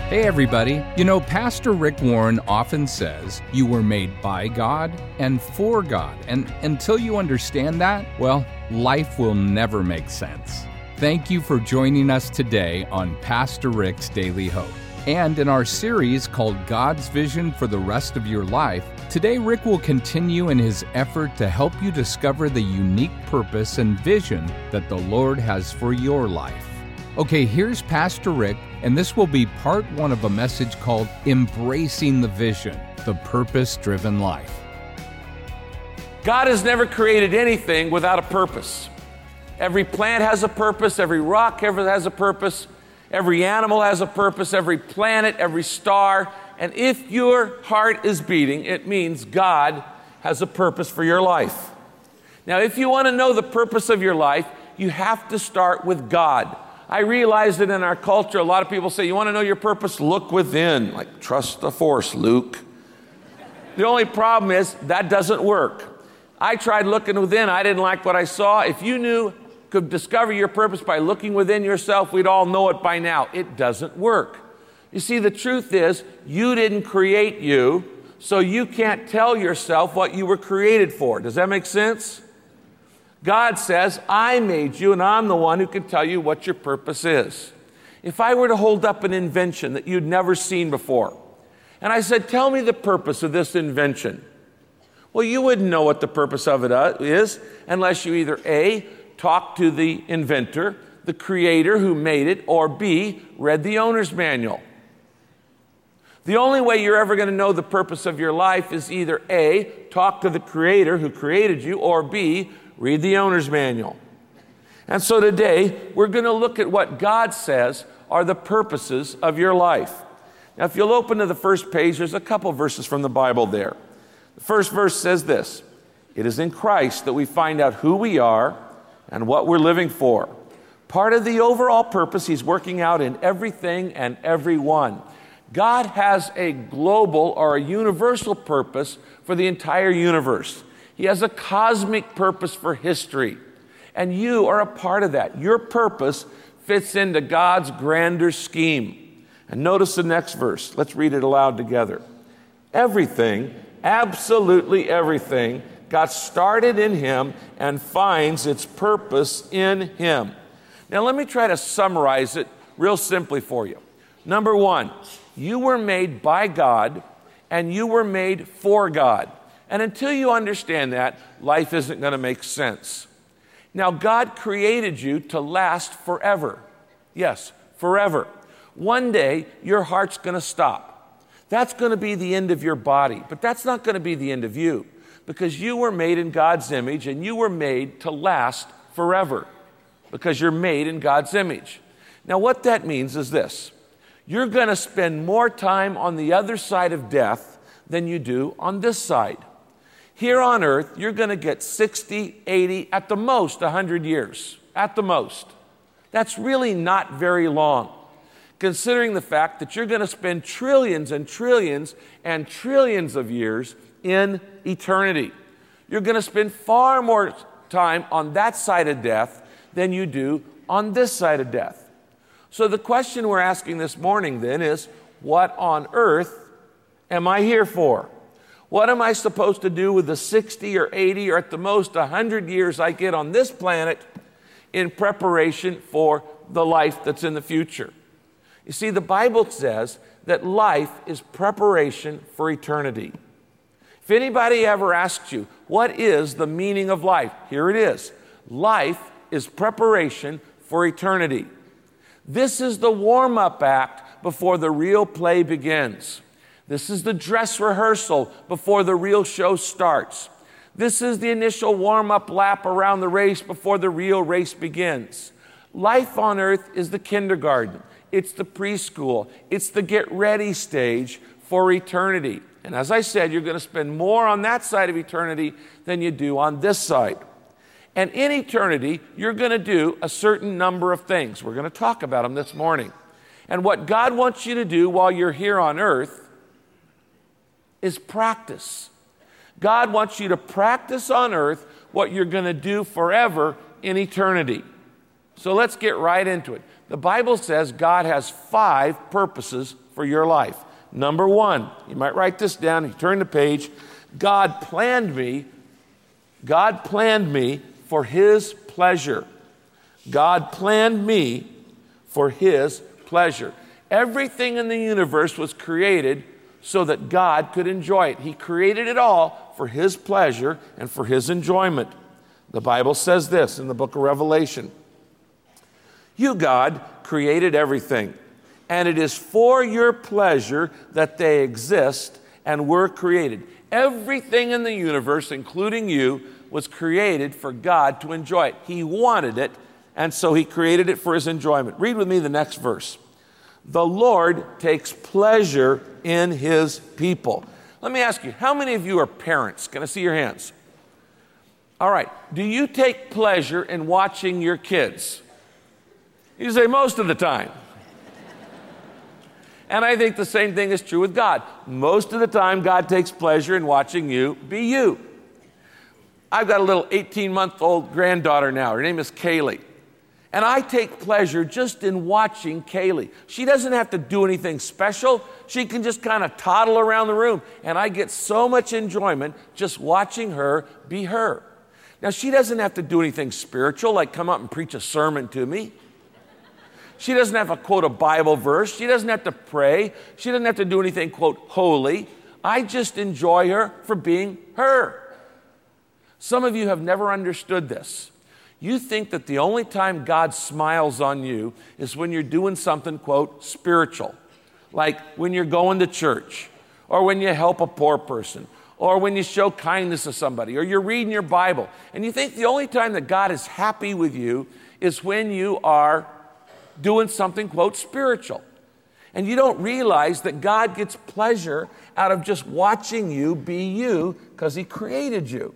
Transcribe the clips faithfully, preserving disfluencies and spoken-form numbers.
Hey everybody, you know, Pastor Rick Warren often says you were made by God and for God, and until you understand that, well, life will never make sense. Thank you for joining us today on Pastor Rick's Daily Hope. And in our series called God's Vision for the Rest of Your Life, today Rick will continue in his effort to help you discover the unique purpose and vision that the Lord has for your life. Okay, here's Pastor Rick, and this will be part one of a message called Embracing the Vision, the Purpose-Driven Life. God has never created anything without a purpose. Every plant has a purpose, every rock has a purpose, every animal has a purpose, every planet, every star. And if your heart is beating, it means God has a purpose for your life. Now, if you want to know the purpose of your life, you have to start with God. I realize that in our culture, a lot of people say, you want to know your purpose? Look within. Like, trust the force, Luke. The only problem is that doesn't work. I tried looking within. I didn't like what I saw. If you knew, could discover your purpose by looking within yourself, we'd all know it by now. It doesn't work. You see, the truth is, you didn't create you, so you can't tell yourself what you were created for. Does that make sense? God says, I made you, and I'm the one who can tell you what your purpose is. If I were to hold up an invention that you'd never seen before, and I said, tell me the purpose of this invention. Well, you wouldn't know what the purpose of it is unless you either A, talk to the inventor, the creator who made it, or B, read the owner's manual. The only way you're ever going to know the purpose of your life is either A, talk to the creator who created you, or B, read the owner's manual. And so today, we're going to look at what God says are the purposes of your life. Now, if you'll open to the first page, there's a couple verses from the Bible there. The first verse says this: it is in Christ that we find out who we are and what we're living for. Part of the overall purpose He's working out in everything and everyone. God has a global or a universal purpose for the entire universe. He has a cosmic purpose for history, and you are a part of that. Your purpose fits into God's grander scheme. And notice the next verse. Let's read it aloud together. Everything, absolutely everything, got started in Him and finds its purpose in Him. Now let me try to summarize it real simply for you. Number one, you were made by God and you were made for God. And until you understand that, life isn't going to make sense. Now, God created you to last forever. Yes, forever. One day, your heart's going to stop. That's going to be the end of your body, but that's not going to be the end of you, because you were made in God's image and you were made to last forever, because you're made in God's image. Now, what that means is this: you're going to spend more time on the other side of death than you do on this side. Here on earth, you're going to get sixty, eighty, at the most one hundred years, at the most. That's really not very long, considering the fact that you're going to spend trillions and trillions and trillions of years in eternity. You're going to spend far more time on that side of death than you do on this side of death. So the question we're asking this morning then is, what on earth am I here for? What am I supposed to do with the sixty or eighty or at the most one hundred years I get on this planet in preparation for the life that's in the future? You see, the Bible says that life is preparation for eternity. If anybody ever asks you, what is the meaning of life? Here it is. Life is preparation for eternity. This is the warm-up act before the real play begins. This is the dress rehearsal before the real show starts. This is the initial warm-up lap around the race before the real race begins. Life on earth is the kindergarten. It's the preschool. It's the get-ready stage for eternity. And as I said, you're going to spend more on that side of eternity than you do on this side. And in eternity, you're going to do a certain number of things. We're going to talk about them this morning. And what God wants you to do while you're here on earth is practice. God wants you to practice on earth what you're going to do forever in eternity. So let's get right into it. The Bible says God has five purposes for your life. Number one, you might write this down, you turn the page. God planned me, God planned me for His pleasure. God planned me for His pleasure. Everything in the universe was created so that God could enjoy it. He created it all for His pleasure and for His enjoyment. The Bible says this in the book of Revelation. You, God, created everything, and it is for your pleasure that they exist and were created. Everything in the universe, including you, was created for God to enjoy it. He wanted it, and so He created it for His enjoyment. Read with me the next verse. The Lord takes pleasure in His people. Let me ask you, how many of you are parents? Can I see your hands? All right. Do you take pleasure in watching your kids? You say most of the time. And I think the same thing is true with God. Most of the time, God takes pleasure in watching you be you. I've got a little eighteen-month-old granddaughter now. Her name is Kaylee. And I take pleasure just in watching Kaylee. She doesn't have to do anything special. She can just kind of toddle around the room. And I get so much enjoyment just watching her be her. Now, she doesn't have to do anything spiritual, like come up and preach a sermon to me. She doesn't have to quote a Bible verse. She doesn't have to pray. She doesn't have to do anything, quote, holy. I just enjoy her for being her. Some of you have never understood this. You think that the only time God smiles on you is when you're doing something, quote, spiritual, like when you're going to church, or when you help a poor person, or when you show kindness to somebody, or you're reading your Bible. And you think the only time that God is happy with you is when you are doing something, quote, spiritual. And you don't realize that God gets pleasure out of just watching you be you because He created you.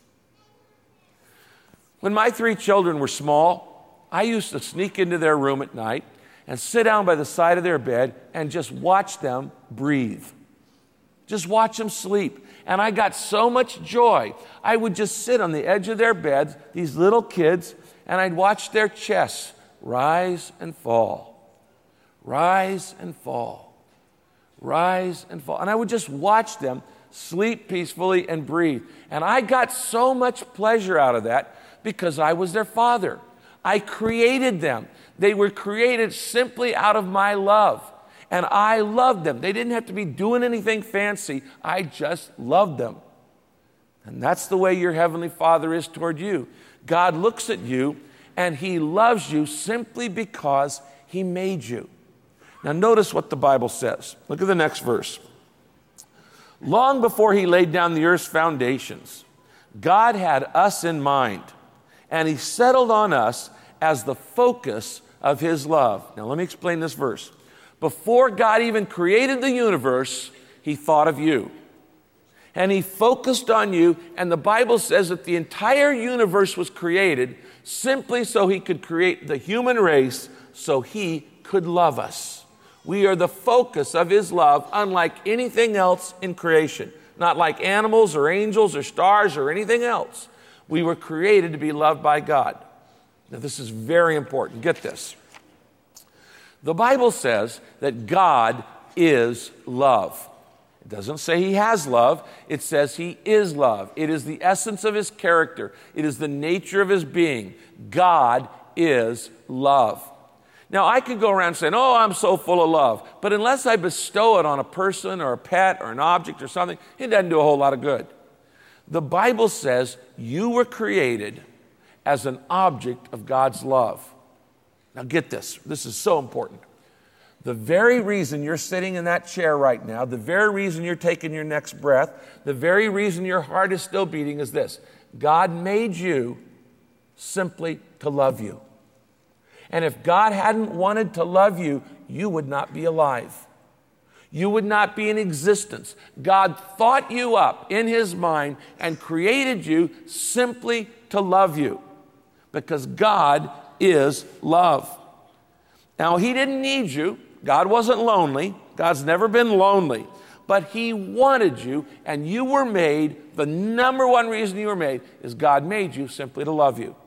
When my three children were small, I used to sneak into their room at night and sit down by the side of their bed and just watch them breathe. Just watch them sleep. And I got so much joy. I would just sit on the edge of their beds, these little kids, and I'd watch their chests rise and fall, rise and fall, rise and fall. And I would just watch them sleep peacefully and breathe. And I got so much pleasure out of that because I was their father. I created them. They were created simply out of my love. And I loved them. They didn't have to be doing anything fancy. I just loved them. And that's the way your Heavenly Father is toward you. God looks at you and He loves you simply because He made you. Now notice what the Bible says. Look at the next verse. Long before He laid down the earth's foundations, God had us in mind, and He settled on us as the focus of His love. Now let me explain this verse. Before God even created the universe, He thought of you. And He focused on you, and the Bible says that the entire universe was created simply so He could create the human race so He could love us. We are the focus of His love, unlike anything else in creation. Not like animals or angels or stars or anything else. We were created to be loved by God. Now this is very important. Get this. The Bible says that God is love. It doesn't say He has love. It says He is love. It is the essence of His character. It is the nature of His being. God is love. Now, I could go around saying, oh, I'm so full of love. But unless I bestow it on a person or a pet or an object or something, it doesn't do a whole lot of good. The Bible says you were created as an object of God's love. Now get this. This is so important. The very reason you're sitting in that chair right now, the very reason you're taking your next breath, the very reason your heart is still beating is this. God made you simply to love you. And if God hadn't wanted to love you, you would not be alive. You would not be in existence. God thought you up in His mind and created you simply to love you because God is love. Now, He didn't need you. God wasn't lonely. God's never been lonely. But He wanted you, and you were made, the number one reason you were made is God made you simply to love you.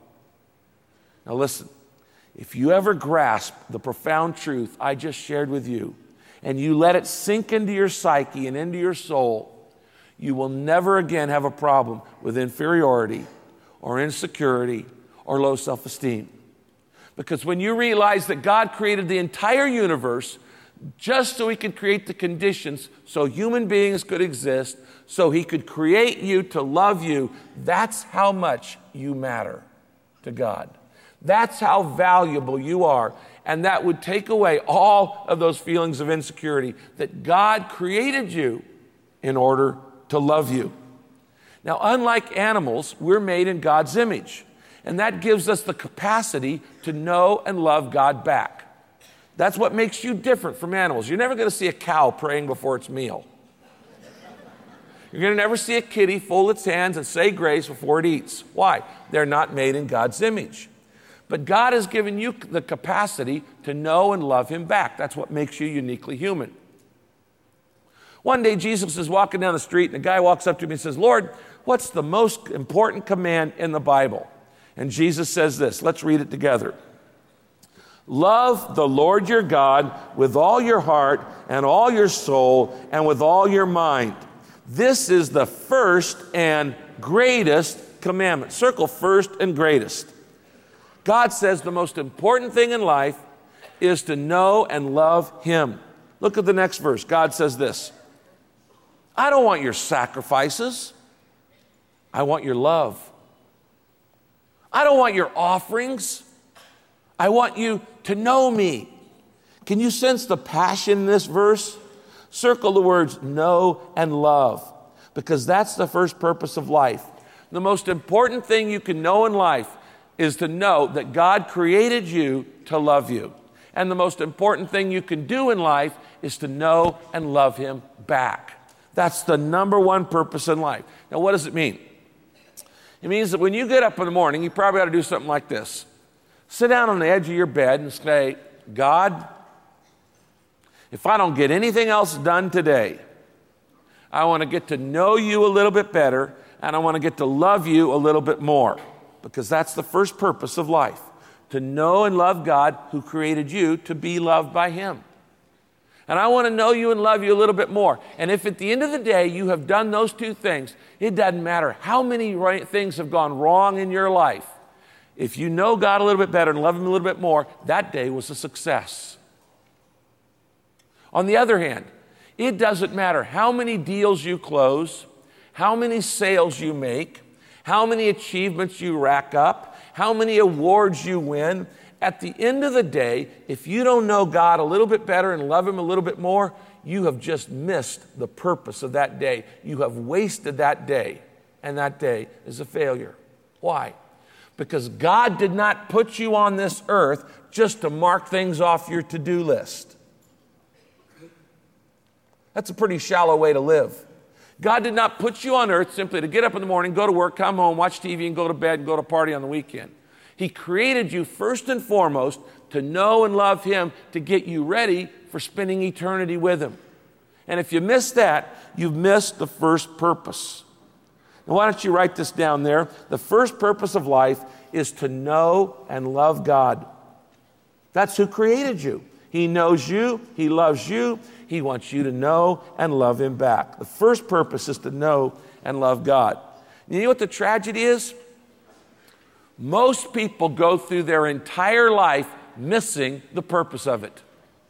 Now listen, if you ever grasp the profound truth I just shared with you, and you let it sink into your psyche and into your soul, you will never again have a problem with inferiority or insecurity or low self-esteem. Because when you realize that God created the entire universe just so he could create the conditions so human beings could exist, so he could create you to love you, that's how much you matter to God. That's how valuable you are. And that would take away all of those feelings of insecurity, that God created you in order to love you. Now, unlike animals, we're made in God's image. And that gives us the capacity to know and love God back. That's what makes you different from animals. You're never going to see a cow praying before its meal. You're going to never see a kitty fold its hands and say grace before it eats. Why? They're not made in God's image. But God has given you the capacity to know and love him back. That's what makes you uniquely human. One day, Jesus is walking down the street, and a guy walks up to him and says, "Lord, what's the most important command in the Bible?" And Jesus says this. Let's read it together. "Love the Lord your God with all your heart and all your soul and with all your mind. This is the first and greatest commandment." Circle first and greatest. God says the most important thing in life is to know and love him. Look at the next verse. God says this. "I don't want your sacrifices. I want your love. I don't want your offerings. I want you to know me." Can you sense the passion in this verse? Circle the words know and love, because that's the first purpose of life. The most important thing you can know in life is to know that God created you to love you. And the most important thing you can do in life is to know and love him back. That's the number one purpose in life. Now, what does it mean? It means that when you get up in the morning, you probably ought to do something like this. Sit down on the edge of your bed and say, "God, if I don't get anything else done today, I want to get to know you a little bit better, and I want to get to love you a little bit more." Because that's the first purpose of life, to know and love God who created you to be loved by him. And I want to know you and love you a little bit more. And if at the end of the day you have done those two things, it doesn't matter how many right things have gone wrong in your life. If you know God a little bit better and love him a little bit more, that day was a success. On the other hand, it doesn't matter how many deals you close, how many sales you make, how many achievements you rack up, how many awards you win. At the end of the day, if you don't know God a little bit better and love him a little bit more, you have just missed the purpose of that day. You have wasted that day, and that day is a failure. Why? Because God did not put you on this earth just to mark things off your to-do list. That's a pretty shallow way to live. God did not put you on earth simply to get up in the morning, go to work, come home, watch T V, and go to bed and go to party on the weekend. He created you first and foremost to know and love him, to get you ready for spending eternity with him. And if you miss that, you've missed the first purpose. Now, why don't you write this down there? The first purpose of life is to know and love God. That's who created you. He knows you. He loves you. He wants you to know and love him back. The first purpose is to know and love God. You know what the tragedy is? Most people go through their entire life missing the purpose of it.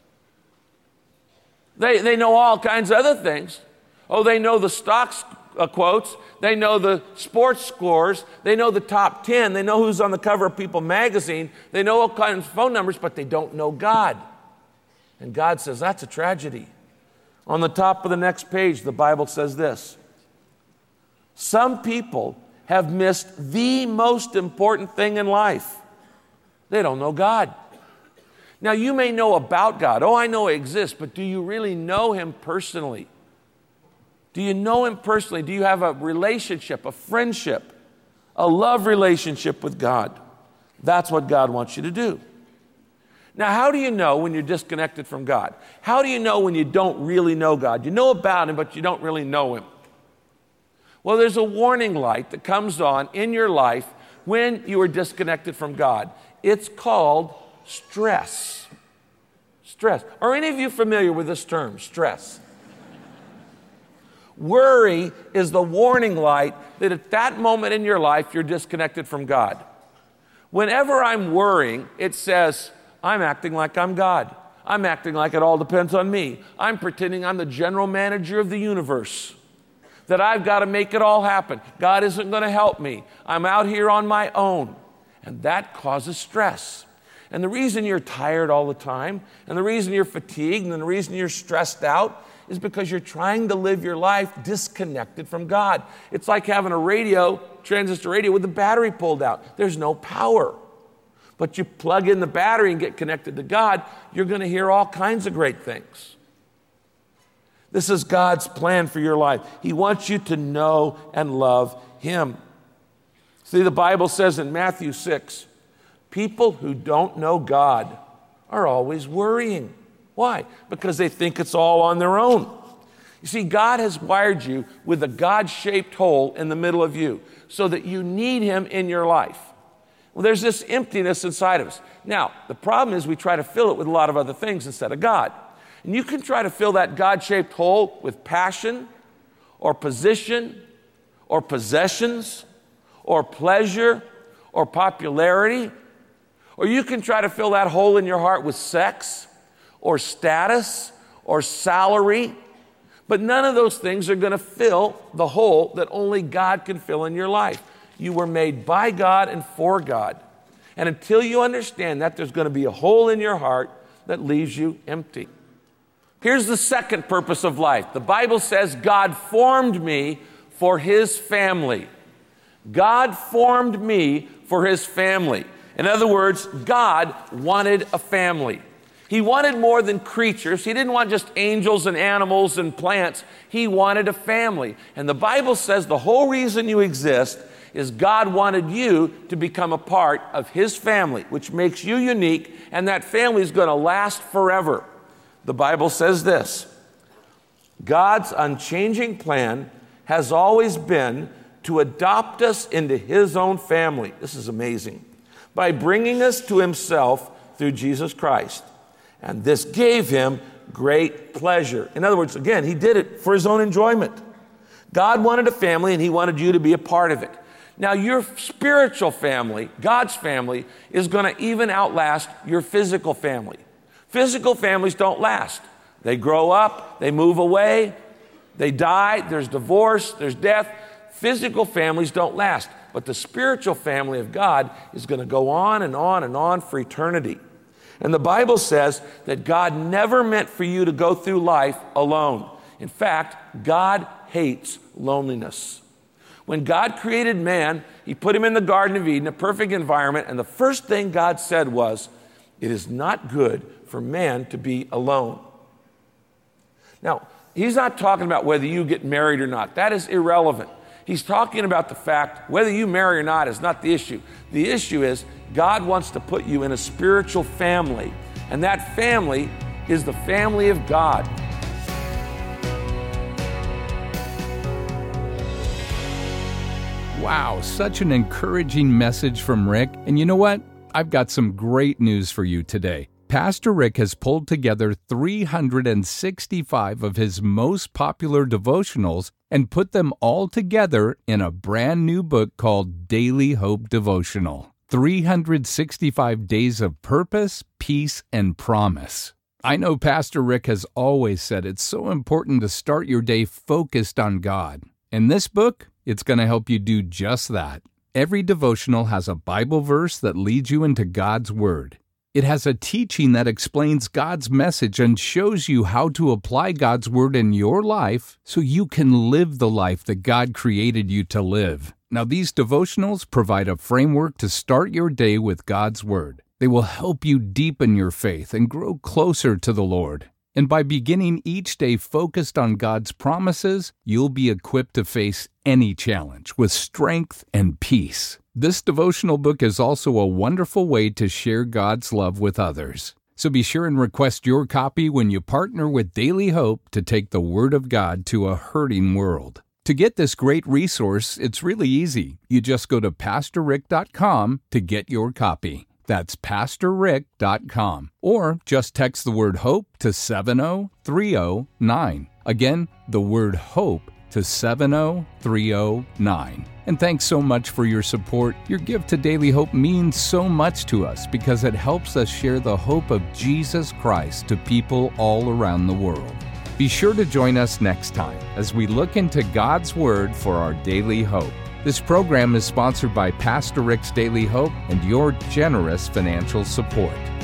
They, they know all kinds of other things. Oh, they know the stocks uh, quotes. They know the sports scores. They know the top ten. They know who's on the cover of People magazine. They know all kinds of phone numbers, but they don't know God. And God says, that's a tragedy. On the top of the next page, the Bible says this. Some people have missed the most important thing in life. They don't know God. Now, you may know about God. Oh, I know he exists, but do you really know him personally? Do you know him personally? Do you have a relationship, a friendship, a love relationship with God? That's what God wants you to do. Now, how do you know when you're disconnected from God? How do you know when you don't really know God? You know about him, but you don't really know him. Well, there's a warning light that comes on in your life when you are disconnected from God. It's called stress. Stress. Are any of you familiar with this term, stress? Worry is the warning light that at that moment in your life, you're disconnected from God. Whenever I'm worrying, it says, I'm acting like I'm God. I'm acting like it all depends on me. I'm pretending I'm the general manager of the universe, that I've got to make it all happen. God isn't going to help me. I'm out here on my own. And that causes stress. And the reason you're tired all the time, and the reason you're fatigued, and the reason you're stressed out is because you're trying to live your life disconnected from God. It's like having a radio, transistor radio, with the battery pulled out. There's no power. But you plug in the battery and get connected to God, you're going to hear all kinds of great things. This is God's plan for your life. He wants you to know and love Him. See, the Bible says in Matthew six, people who don't know God are always worrying. Why? Because they think it's all on their own. You see, God has wired you with a God-shaped hole in the middle of you so that you need Him in your life. Well, there's this emptiness inside of us. Now, the problem is we try to fill it with a lot of other things instead of God. And you can try to fill that God-shaped hole with passion or position or possessions or pleasure or popularity. Or you can try to fill that hole in your heart with sex or status or salary. But none of those things are going to fill the hole that only God can fill in your life. You were made by God and for God. And until you understand that, there's going to be a hole in your heart that leaves you empty. Here's the second purpose of life. The Bible says God formed me for His family. God formed me for His family. In other words, God wanted a family. He wanted more than creatures. He didn't want just angels and animals and plants. He wanted a family. And the Bible says the whole reason you exist is God wanted you to become a part of His family, which makes you unique, and that family is going to last forever. The Bible says this, God's unchanging plan has always been to adopt us into His own family. This is amazing. By bringing us to Himself through Jesus Christ. And this gave Him great pleasure. In other words, again, He did it for His own enjoyment. God wanted a family, and He wanted you to be a part of it. Now, your spiritual family, God's family, is going to even outlast your physical family. Physical families don't last. They grow up, they move away, they die, there's divorce, there's death. Physical families don't last. But the spiritual family of God is going to go on and on and on for eternity. And the Bible says that God never meant for you to go through life alone. In fact, God hates loneliness. When God created man, He put him in the Garden of Eden, a perfect environment, and the first thing God said was, it is not good for man to be alone. Now, He's not talking about whether you get married or not. That is irrelevant. He's talking about the fact whether you marry or not is not the issue. The issue is God wants to put you in a spiritual family, and that family is the family of God. Wow, such an encouraging message from Rick. And you know what? I've got some great news for you today. Pastor Rick has pulled together three hundred sixty-five of his most popular devotionals and put them all together in a brand new book called Daily Hope Devotional. three hundred sixty-five Days of Purpose, Peace, and Promise. I know Pastor Rick has always said it's so important to start your day focused on God. In this book, it's going to help you do just that. Every devotional has a Bible verse that leads you into God's Word. It has a teaching that explains God's message and shows you how to apply God's Word in your life so you can live the life that God created you to live. Now, these devotionals provide a framework to start your day with God's Word. They will help you deepen your faith and grow closer to the Lord. And by beginning each day focused on God's promises, you'll be equipped to face any challenge with strength and peace. This devotional book is also a wonderful way to share God's love with others. So be sure and request your copy when you partner with Daily Hope to take the Word of God to a hurting world. To get this great resource, it's really easy. You just go to pastor rick dot com to get your copy. That's pastor rick dot com. Or just text the word HOPE to seven oh three oh nine. Again, the word HOPE to seven oh three oh nine. And thanks so much for your support. Your gift to Daily Hope means so much to us because it helps us share the hope of Jesus Christ to people all around the world. Be sure to join us next time as we look into God's Word for our daily hope. This program is sponsored by Pastor Rick's Daily Hope and your generous financial support.